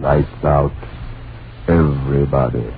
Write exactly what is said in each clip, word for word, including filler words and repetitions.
Lights out. Everybody.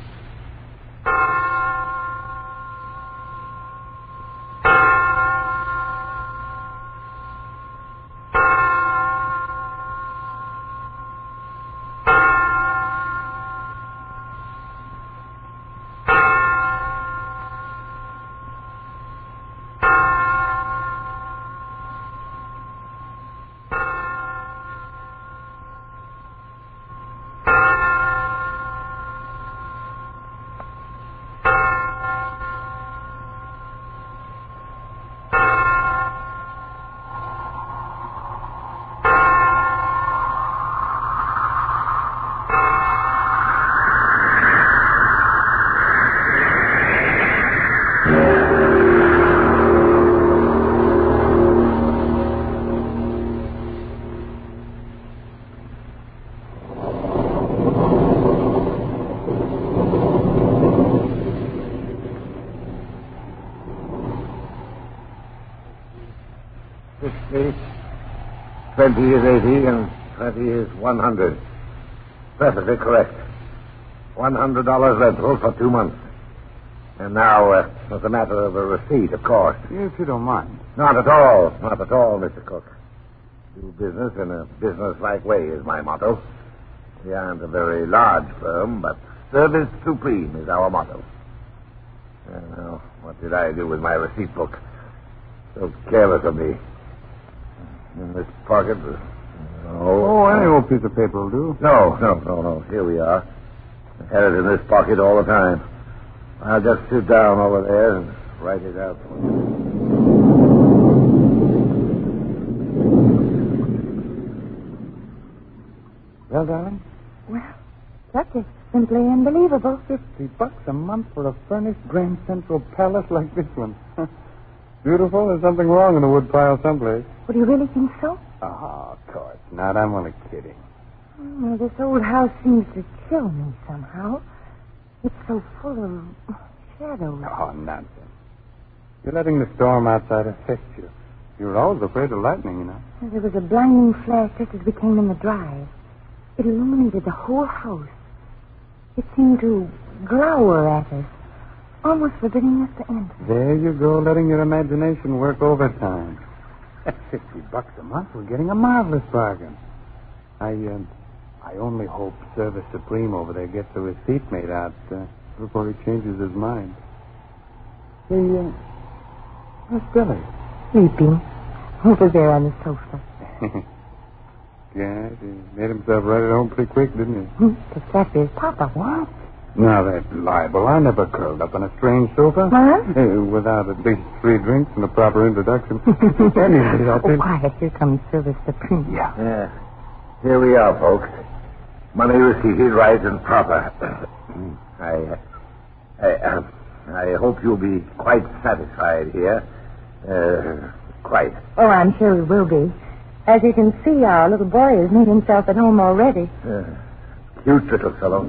Twenty is eighty, and twenty is one hundred. Perfectly correct. One hundred dollars rental for two months. And now, uh, it's a matter of a receipt, of course. If you don't mind. Not at all. Not at all, Mister Cook. Do business in a business-like way is my motto. We aren't a very large firm, but service supreme is our motto. And now, what did I do with my receipt book? So careless of me. In this pocket? No. Oh, any old piece of paper will do. No, no, no, no. Here we are. I had it in this pocket all the time. I'll just sit down over there and write it out for you. Well, darling? Well, that is simply unbelievable. Fifty bucks a month for a furnished Grand Central Palace like this one. Beautiful. There's something wrong in the woodpile someplace. Would you really think so? Oh, of course not. I'm only kidding. Oh, this old house seems to chill me somehow. It's so full of shadows. Oh, nonsense. You're letting the storm outside affect you. You were always afraid of lightning, you know. There was a blinding flash just as we came in the drive. It illuminated the whole house. It seemed to glower at us, almost forbidding us to enter. There you go, letting your imagination work overtime. At fifty bucks a month, we're getting a marvelous bargain. I, uh, I only hope Service Supreme over there gets a receipt made out uh, before he changes his mind. Hey, uh, where's Billy? Sleeping over there on the sofa. Yeah, he made himself right at home pretty quick, didn't he? The fact is, Papa, what? Now, that's libel. I never curled up on a strange sofa. What? Uh, without at least three drinks and a proper introduction. Anyway, I'll Oh, quiet. Here comes Service Supreme. Yeah. Yeah. Here we are, folks. Money receipted right and proper. I, I, uh, I hope you'll be quite satisfied here. Uh, quite. Oh, I'm sure we will be. As you can see, our little boy has made himself at home already. Uh, cute little fellow.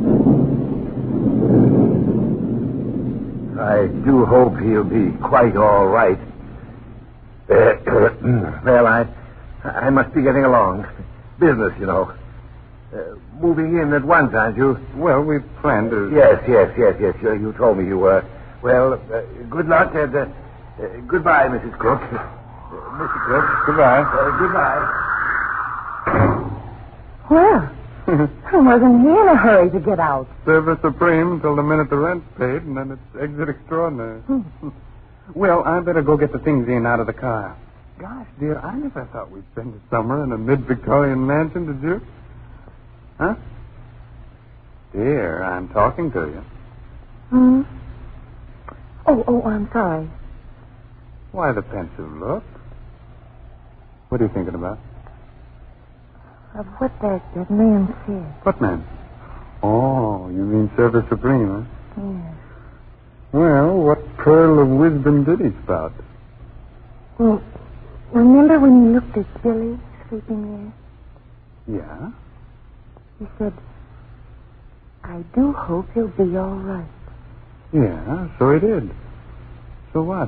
I do hope he'll be quite all right. Uh, well, I, I must be getting along. Business, you know. Uh, moving in at once, aren't you? Well, we planned to... Yes, yes, yes, yes. You, you told me you were. Well, uh, good luck and uh, uh, goodbye, Missus Crook. Uh, Mister Crook. Goodbye. Uh, goodbye. Well, wasn't he in a hurry to get out? Service Supreme until the minute the rent's paid, and then it's exit extraordinary. Well, I better go get the things in out of the car. Gosh, dear, I never thought we'd spend the summer in a mid-Victorian mansion, did you? Huh? Dear, I'm talking to you. Hmm? Oh, oh, I'm sorry. Why the pensive look? What are you thinking about? Of what that, that man said. What man? Oh, you mean Service Supreme, huh? Yes. Well, what pearl of wisdom did he spout? Well, remember when you looked at Billy sleeping there? Yeah? He said, I do hope he'll be all right. Yeah, so he did. So what?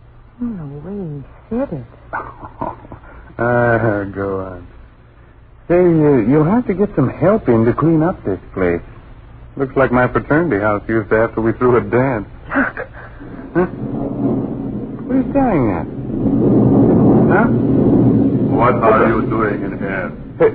Hmm, the way he said it. Ah, go on. Say, uh, you'll have to get some help in to clean up this place. Looks like my fraternity house used to after we threw a dance. Chuck. Huh? What are you staring at? Huh? What are you doing in here? Hey.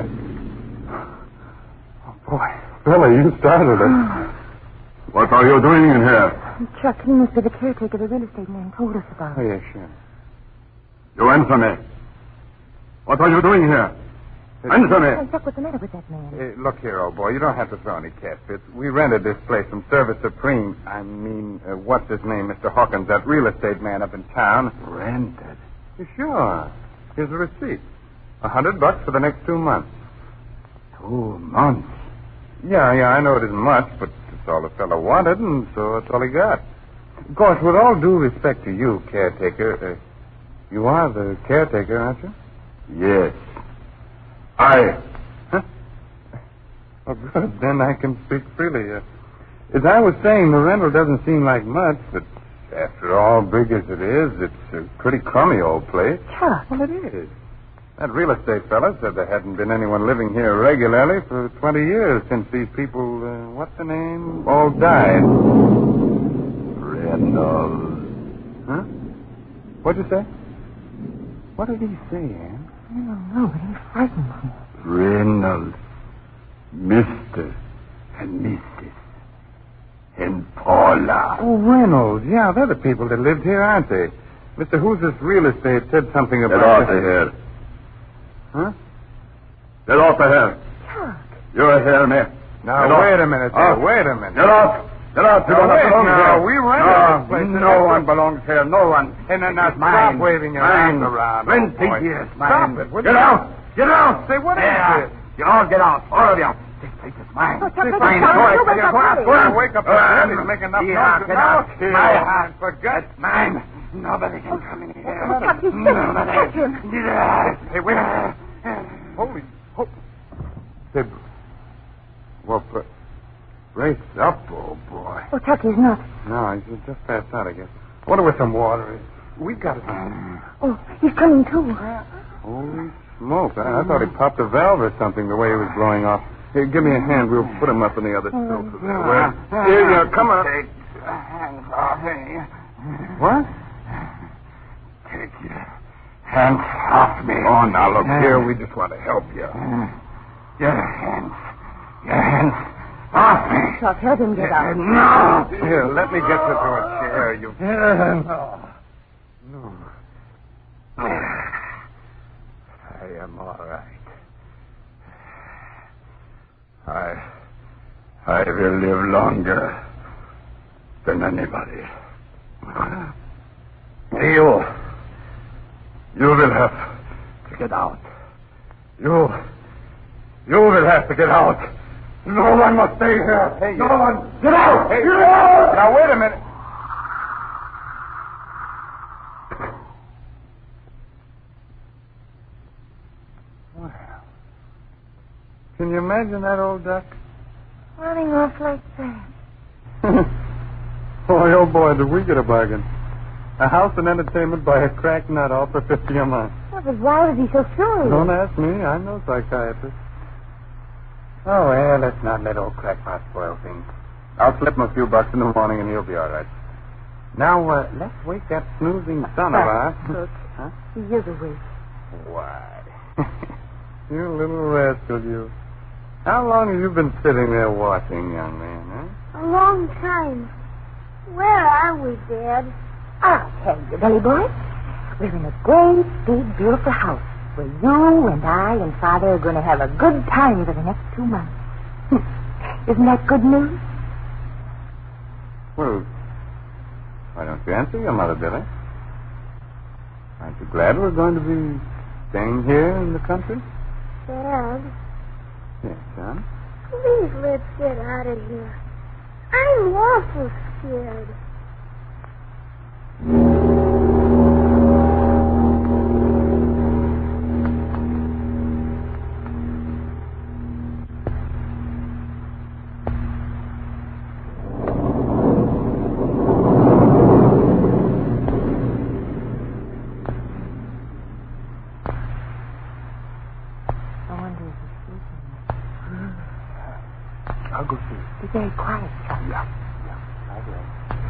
Oh, boy. Fella, you started it. What are you doing in here? Chuck, he must be the caretaker the real estate man told us about. Oh, yeah, sure. You answer me. What are you doing here? Answer me. Hey, Chuck, what's the matter with that man? Hey, look here, old boy. You don't have to throw any catfits. We rented this place from Service Supreme. I mean, uh, what's his name, Mister Hawkins, that real estate man up in town. Rented? Sure. Here's a receipt. A hundred bucks for the next two months. Two months. Yeah, yeah, I know it isn't much, but it's all the fellow wanted, and so that's all he got. Of course, with all due respect to you, caretaker, uh, you are the caretaker, aren't you? Yes. I. Huh? Oh, good. Then I can speak freely. Uh, as I was saying, the rental doesn't seem like much, but after all, big as it is, it's a pretty crummy old place. Chuck. Well, it is. That real estate fella said there hadn't been anyone living here regularly for twenty years since these people, uh, what's the name, all died. Reynolds. Huh? What'd you say? What did he say, Ann? I don't know, but he frightened me. Reynolds. Mister and Missus And Paula. Oh, Reynolds. Yeah, they're the people that lived here, aren't they? Mister Who's this real estate said something about... Get off of here. Huh? Get off of here. Chuck. You're here, me. Now, Get wait off. a minute, Off. sir. Wait a minute. Get off. Get off. You Now, don't wait, belong now, here. we rented no, this place. No one belongs here. No one. Hey, now, now, It's stop mine. waving your mine. hands around, Twenty old boy. years, Stop mine. it, will Get you? out. Get out. Say, what is There. this? You all get out. All of you. This place is mine. Oh, Chuck, It's Chuck, mine. Chuck, Go Chuck, ahead. you wake up, Go on. please. Go on. Wake up the Go man. on. He's making enough Yeah, noise. get Now, out. here. My hand. Forget. It's mine. Nobody can come in here. Oh, Chuck, he's sick. Nobody. Catch him. Hey, wait a minute. Holy... Ho- Say, well, br- brace up, old boy. Oh, Chuck, he's not. No, he's just passed out, I guess. I wonder where some water is. We got it. Oh, he's coming too. Holy smoke. I, I thought he popped a valve or something the way he was blowing off. Here, give me a hand. We'll put him up in the other sofa there. Where? Here, you come on. Take your hands off me. What? Take your hands off me. Oh, now, look here. We just want to help you. Your hands. Your hands off me. Chuck, help him get out. No. Here, let me get you to a chair. You... No. No. I am all right. I... I will live longer than anybody. You... You will have to get out. You... You will have to get out. No one must stay here. Hey, no you- one. Get out. Get out. Now, wait a minute. Well, can you imagine that old duck? Running off like that. Boy, oh boy, did we get a bargain. A house and entertainment by a crack nut, all for fifty a month. Well, but why was he so furious? Don't ask me. I'm no psychiatrist. Oh, well, let's not let old crackpot spoil things. I'll slip him a few bucks in the morning and he'll be all right. Now, uh, let's wake that snoozing son of ours. Look, Huh? you're the way. Why? You little rascal, you. How long have you been sitting there watching, young man, huh? A long time. Where are we, Dad? I'll tell you, Billy boy. We're in a great, big, beautiful house where you and I and Father are going to have a good time for the next two months. Isn't that good news? Well, why don't you answer your mother, Billy? Aren't you glad we're going to be staying here in the country? Dad, Yes, son. please let's get out of here. I'm awful scared. I wonder if he's I'll go see. Be very quiet, Chuck. Yeah, yeah, I will.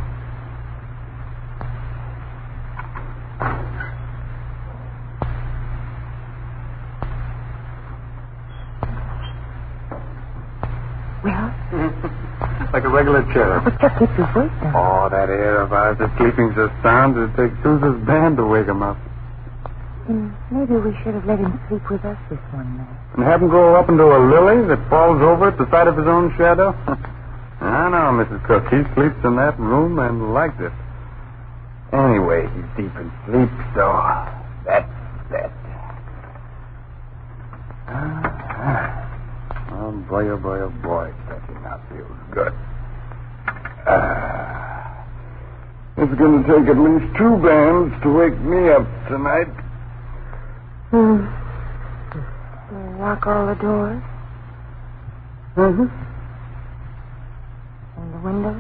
Well? Like a regular cherub. But Chuck, keep your voice down. Oh, that air of ours is sleeping so sound it takes Susan's band to wake him up. Mm, maybe we should have let him sleep with us this one night. And have him grow up into a lily that falls over at the sight of his own shadow? I know, Missus Cook. He sleeps in that room and likes it. Anyway, he's deep in sleep, so that's that. Ah, oh, boy, oh, boy, oh, boy. Stretching out feels good. Ah, it's going to take at least two bands to wake me up tonight. Hmm. You lock all the doors? Mm-hmm. And the windows?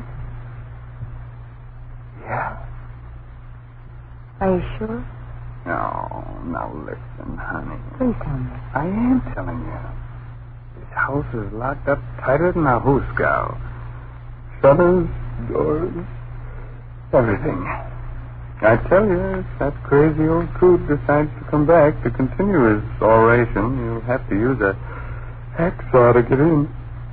Yeah. Are you sure? No, now listen, honey. Please tell me. I am telling you. This house is locked up tighter than a hoosegow. Shutters, doors, everything. I tell you, if that crazy old coot decides to come back to continue his oration, you'll have to use a hacksaw to get in.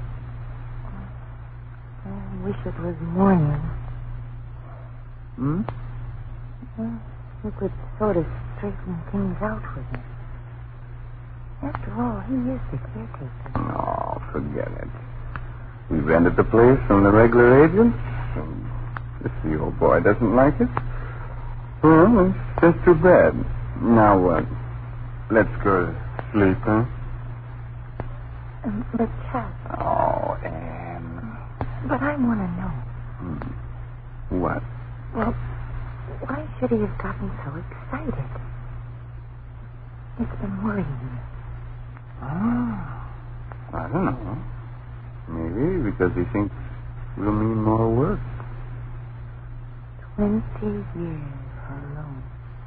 I wish it was morning. Hmm? Well, you could sort of straighten things out with him. After all, he is the caretaker. No, forget it. We rented the place from the regular agents, and if the old boy doesn't like it, well, it's just too bad. Now what? Let's go to sleep, huh? Um, but, Chuck. Oh, Anne. But I want to know. Hmm. What? Well, why should he have gotten so excited? It's been worrying me. Oh, I don't know. Maybe because he thinks we'll need more work. Twenty years alone.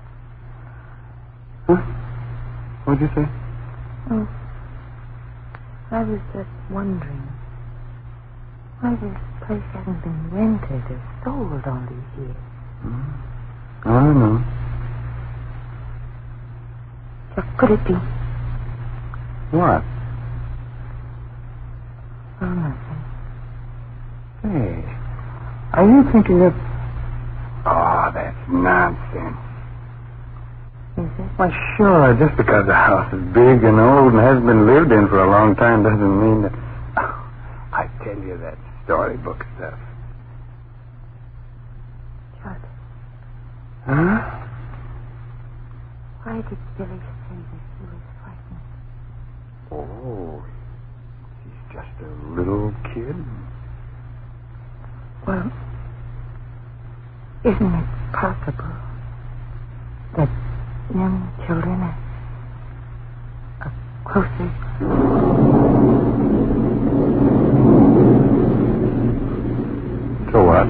Huh? What'd you say? Oh, I was just wondering why this place hasn't been rented or sold all these years. Hmm. I don't know. Just could it be? What? Oh, nothing. Hey, are you thinking of... Oh, that's nonsense. Is it? Why, sure, just because the house is big and old and hasn't been lived in for a long time doesn't mean that... Oh, I tell you that storybook stuff. Chuck, Huh? why did Billy say that he was frightened? Oh, he's just a little kid. Well, isn't it possible that young children are, are closer So what?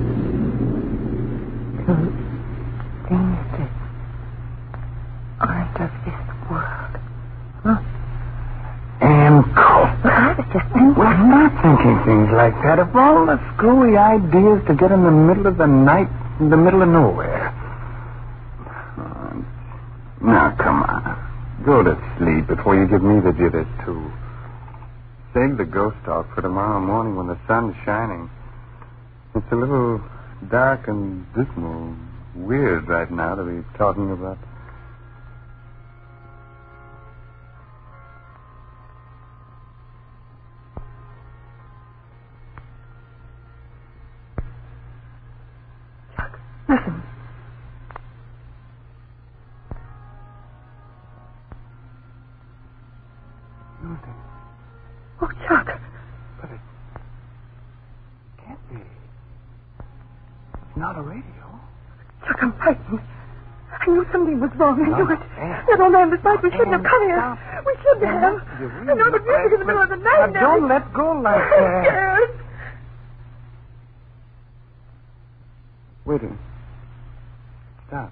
to things that aren't of this world? Huh? And cool. Well, I was just thinking. Well, I'm not thinking things like that. Of all the screwy ideas to get in the middle of the night, in the middle of nowhere. Oh, now, come on. Go to sleep before you give me the jitters, too. Save the ghost talk for tomorrow morning when the sun's shining. It's a little dark and dismal, weird right now to be talking about. Listen. Nothing. Oh, Chuck. But it can't be. It's not a radio. Chuck, I'm frightened. I knew something was wrong. I No, knew it. Anne. That old man was right. We shouldn't Anne, have come here. stop. We shouldn't Anne, have. you I really know the look music in the middle of the night. Now, don't let go like I'm that. scared. Wait a minute. Stop.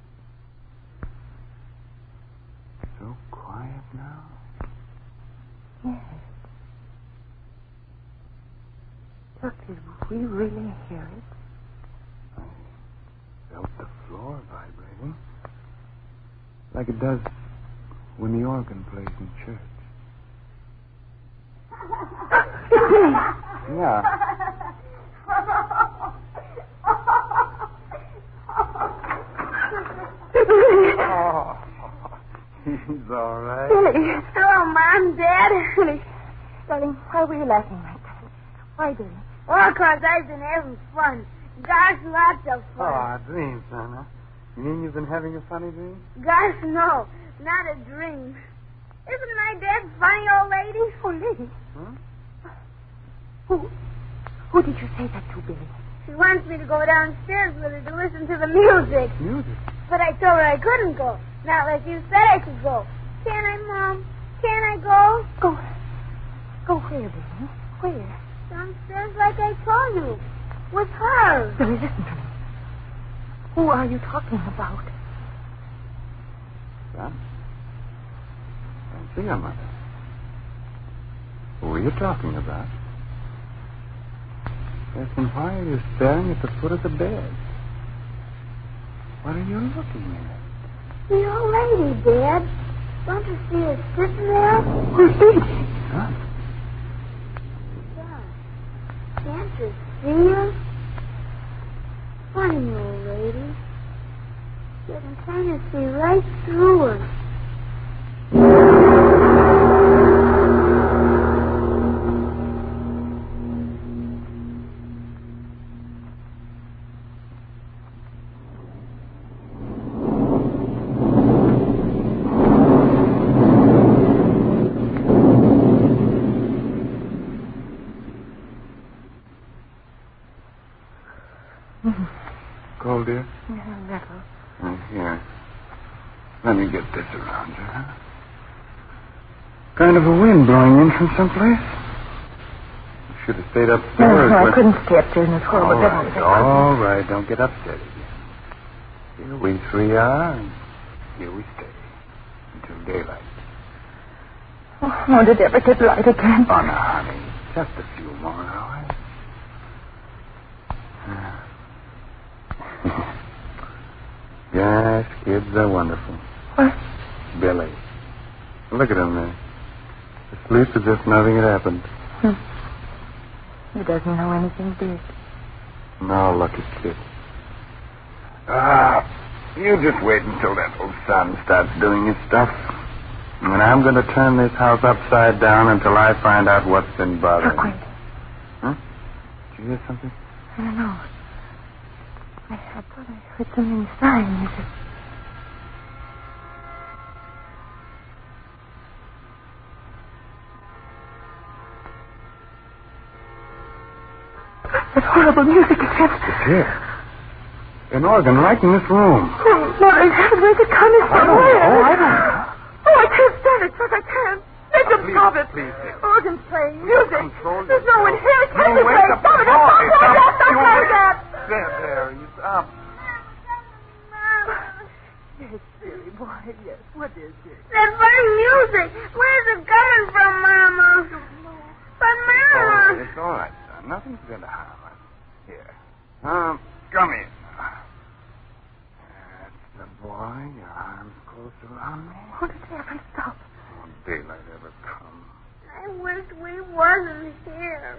So quiet now. Did we really hear it? I felt the floor vibrating. Like it does when the organ plays in church. Yeah. Oh, he's all right. Billy. Hello, Mom, Dad. Billy. Darling, why were you laughing like that? Why, Billy? Oh, because I've been having fun. Gosh, lots of Oh, fun. a dream, son, huh? You mean you've been having a funny dream? Gosh, no. Not a dream. Isn't my dad funny, old lady? Oh, lady. Huh? Who, who did you say that to, Billy? She wants me to go downstairs with her to listen to the music. Music? But I told her I couldn't go. Not like you said I could go. Can I, Mom? Can I go? Go. Go where, Billy? Where? Downstairs like I told you. With her. Billy, listen to me. Who are you talking about? Son? Don't see her, Mother. Who are you talking about? Yes, and why are you staring at the foot of the bed? What are you looking at? The old lady, Dad. Don't you see her sitting there? Who's she? Huh? Yeah. Can't you see her? Funny old lady. You can kind of see right through her. Cold, dear? Yeah, little. Oh, here. Let me get this around you, huh? Kind of a wind blowing in from someplace. You should have stayed upstairs. No, no, I with... couldn't stay upstairs in this horrible All right, all right. Don't get upset again. Here we three are, and here we stay until daylight. Oh, won't it ever get light again? Oh, no, honey. Just a few more hours. Yes, kids are wonderful. What? Billy. Look at him there. Asleep as if nothing had happened. Hmm. He doesn't know anything big. No, lucky kid. Ah, you just wait until that old son starts doing his stuff. And I'm going to turn this house upside down until I find out what's been bothering Look, me. wait. Huh? Did you hear something? I don't know. I, I thought I heard something sighing. Is it? That horrible music again. It's here. An organ right in this room. Oh, Lord, in heaven, where's it coming from? I don't Where? know. I don't know. Oh, I can't stand it, Chuck. I can't. Make them Please, stop it. please, dear. Organ's playing music. Control There's no one here. It No, can't be wait, playing. the Stop it. boy. Stop like that. Stop You like wait. that. There, there. He's up. Yes, silly boy. Yes. What is it? That funny music. Where's it coming from, Mama? But, Mama. Oh, it's all right, son. Nothing's going to harm us. Here. Um, come here. That's the boy. Your arms close around me. Won't it ever stop? Won't daylight ever come? I wish we wasn't here.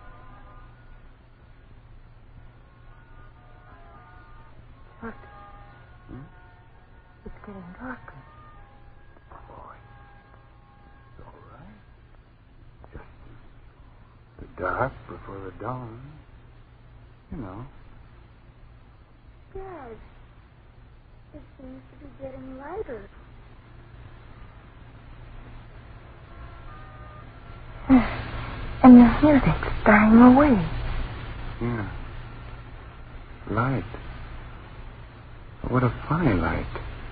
Look. Hmm? It's getting darker. Boy. It's all right. Just the dark before the dawn. You know. Dad, it seems to be getting lighter. And the music's dying away. Yeah. Light. What a funny light.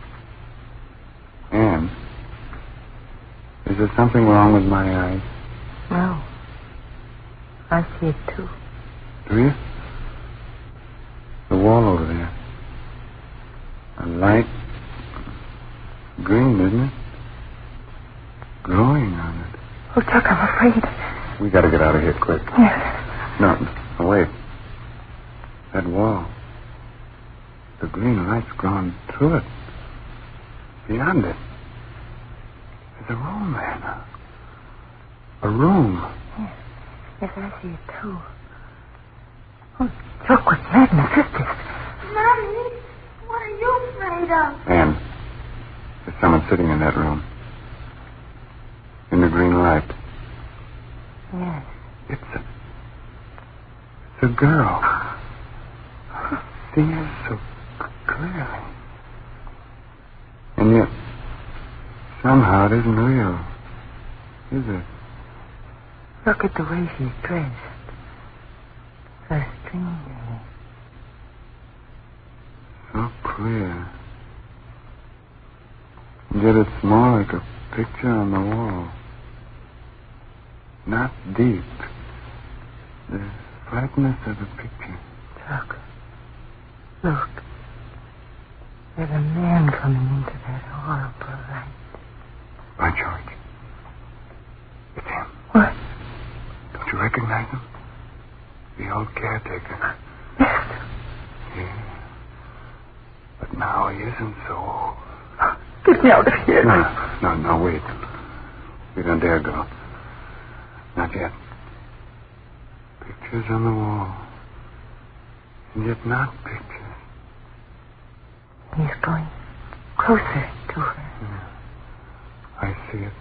Anne, is there something wrong with my eyes? No. I see it, too. Do you? The wall over there. A light green, isn't it? Growing on it. Oh, Chuck, I'm afraid. We gotta get out of here quick. Yes. No, Oh, wait. That wall. The green light's gone through it. Beyond it. There's a room there now. A room. Yes. Yes, I see it, too. Oh, Chuck was mad in the fifties. Mommy, what are you afraid of? Anne, there's someone sitting in that room. In the green light. Yes. It's a... It's a girl. I see her so clearly. And yet, somehow it isn't real. Is it? Look at the way she's dressed. So strangely. So clear. And yet it's more like a picture on the wall. Not deep. The flatness of the picture. Chuck, look. There's a man coming into that horrible light. By George. It's him. What? Don't you recognize him? The old caretaker. Yes. Yeah. But now he isn't so old. Get me out of here. No, no, no, wait. We don't dare go. Not yet. Pictures on the wall. And yet not pictures. He's going closer to her. Yeah. I see it.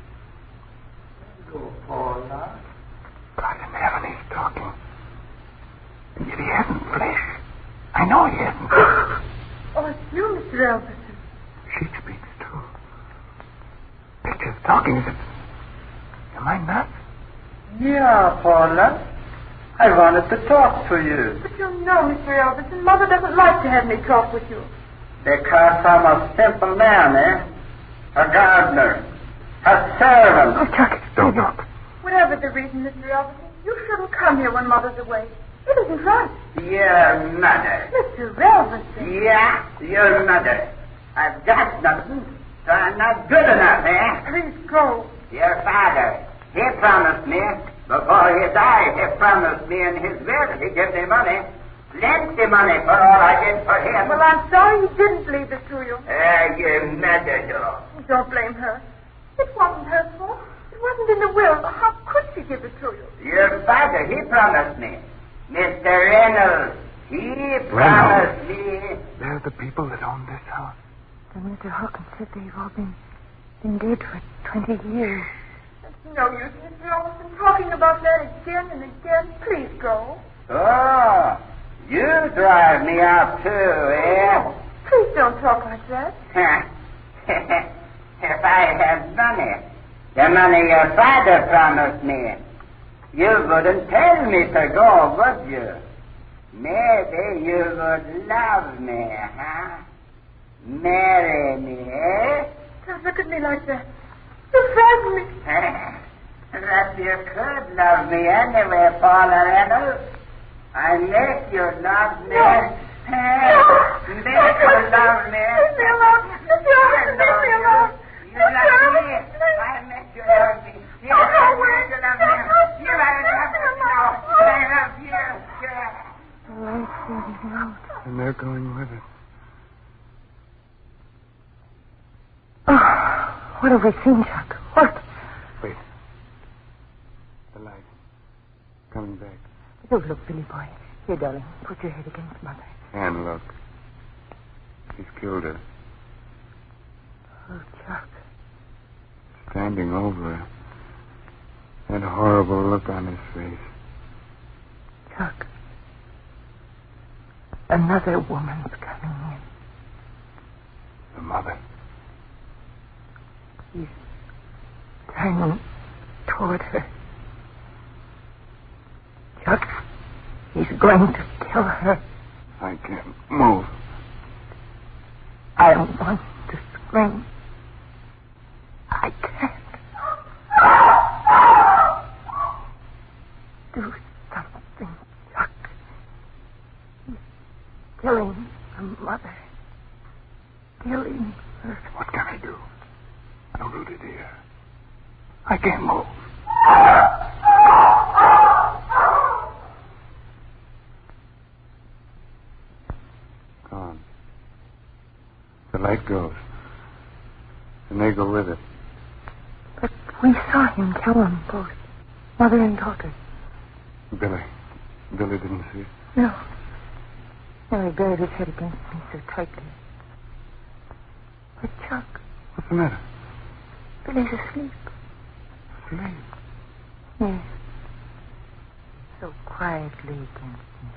Go, Paula. God in heaven, he's talking. And yet he hasn't flesh. I know he hasn't. Oh, it's you, Mister Elvis. She speaks, too. Pictures talking. Is it... Am I nuts? Yeah, Paula. I wanted to talk to you. But you know, Mister Elvis, and Mother doesn't like to have me talk with you. Because I'm a simple man, eh? A gardener. A servant. Oh, Chuck, Don't talk. Whatever the reason, Mister Elvis, you shouldn't come here when Mother's away. It isn't right. Your mother. Mister Elvis. Yeah, your mother. I've got nothing, so I'm not good enough, eh? Please go. Your father, he promised me, before he died, he promised me in his will, he gave me money. Plenty money for all I did for him. Well, I'm sorry he didn't leave it to you. Ah, your mother, though. Don't blame her. It wasn't her fault. It wasn't in the will. How could she give it to you? Your father, he promised me. Mister Reynolds, he promised me. They're the people that own this house. And Mister Hawkins said they've all been, been dead for twenty years. It's no use, Mister Elvis, in talking about that again and again. Please go. Oh, you drive me out, too, eh? Please don't talk like that. If I had money, the money your father promised me, you wouldn't tell me to go, would you? Maybe you would love me, huh? Marry me, eh? Don't look at me like that. You frighten me. That you could love me anyway, Paula Reynolds. I make you love me. No. Make you love me. Leave me alone. Mister Elvis, leave me alone. You love me. I make you love me. You make you love me. You love me now. I love you. The light's fading out. And they're going with it. Oh, what have we seen, Chuck? What? Wait. The light. Coming back. Don't look, Billy boy. Here, darling, put your head against Mother. And look. He's killed her. Oh, Chuck. Standing over her. That horrible look on his face. Chuck. Another woman's coming in. The mother. He's turning toward her. Chuck, he's going to kill her. I can't move. I want to scream. I can't. Do something, Chuck. He's killing her mother. Killing her. What can I do? I'm rooted here. I can't move. The light goes. And they go with it. But we saw him kill them both. Mother and daughter. Billy. Billy didn't see it. No. No, he buried his head against me so tightly. But Chuck, What's the matter? Billy's asleep. Asleep? Yes. So quietly against me.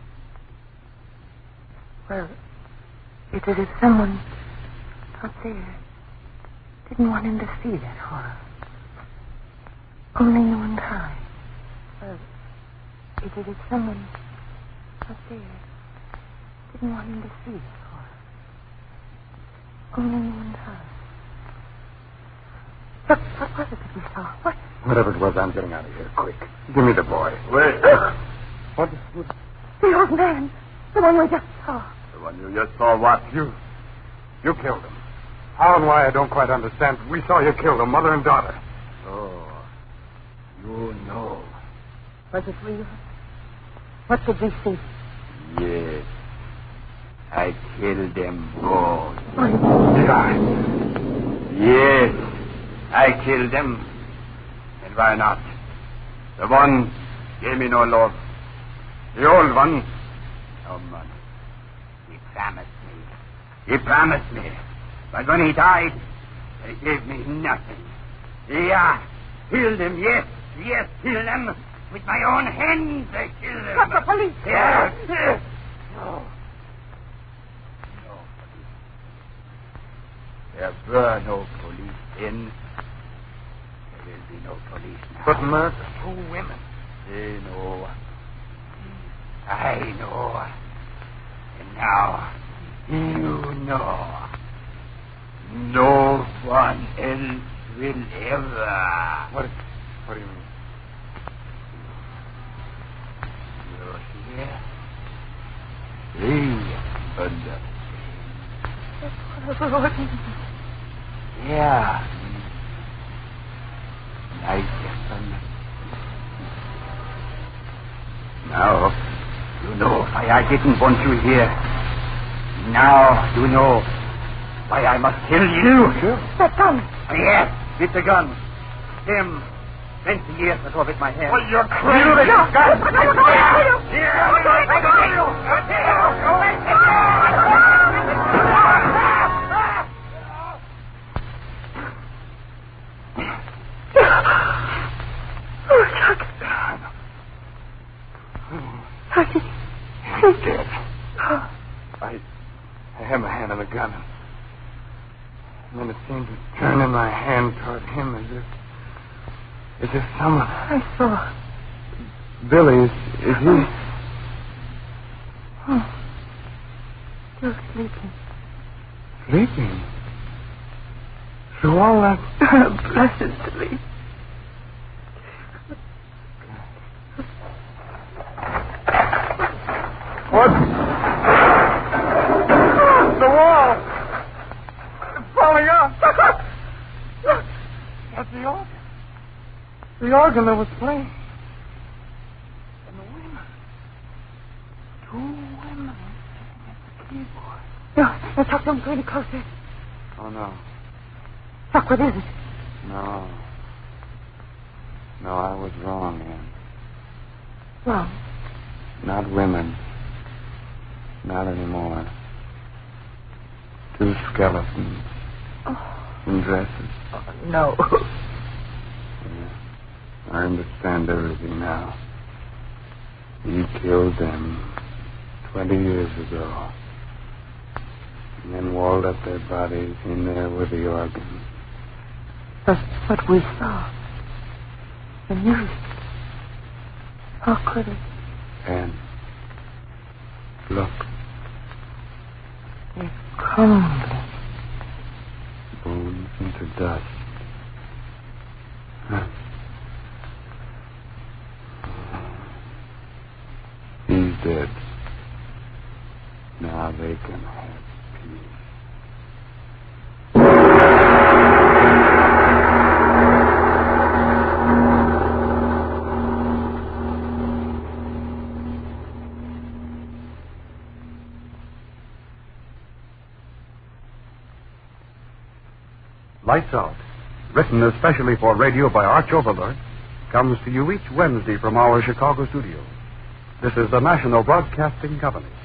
Well, it's as if someone out there didn't want him to see that horror. Only you and I. Well, it's as if someone out there didn't want him to see that horror. Only you and I. Look, what was it that we saw? What? Whatever it was, I'm getting out of here. Quick. Give me the boy. Wait. What? what? The old man. The one we just saw. The one you just saw what? You. You killed him. How and why I don't quite understand. We saw you kill them, mother and daughter. Oh. You know. Was it real? What did we see? Yes. I killed them both. Yes. I killed them. And why not? The one gave me no love. The old one, no money. He promised me. He promised me. But when he died, he gave me nothing. Yeah, killed him, yes, yes, killed them. With my own hands, I killed them. But the police. Yes, yes. No. No police. There were no police then. There will be no police now. But murder. Two women. They know. I know. And now, you know. No one else will ever. What, what do you mean? You're here. Three under. Yeah. Nice son. Now, you know why I didn't want you here. Now, you know why I must kill you. Sure. That gun. Yes, it's a gun. Him, twenty years ago with my hand. Well, you're crazy. You, No. gun. I'm going to kill you. Here, I'm going to kill you. I'll kill you. Go away. Oh, Chuck. Chuck, he's He's dead. I, I had my hand on the gun. And then it seemed to turn in my hand toward him as if... As if someone... I saw. Billy, is, is he... Oh. Still sleeping. sleeping? Through all that... Blessed sleep. What? The wall! It's falling out! Look! That's the organ. The organ that was playing. And the women. Two women sitting at the keyboard. No, no, Chuck, don't go any closer. Oh, no. Chuck, what is it? No. No, I was wrong, Ann. Wrong. Not women. Not anymore. Two skeletons Oh, in dresses. oh no. Yeah. I understand everything now. He killed them twenty years ago. And then walled up their bodies in there with the organ. That's what we saw. The music. How could it? And look, They're crumbling. bones into dust. Huh. He's dead. Now they can have peace. Lights Out, written especially for radio by Arch Overler, comes to you each Wednesday from our Chicago studio. This is the National Broadcasting Company.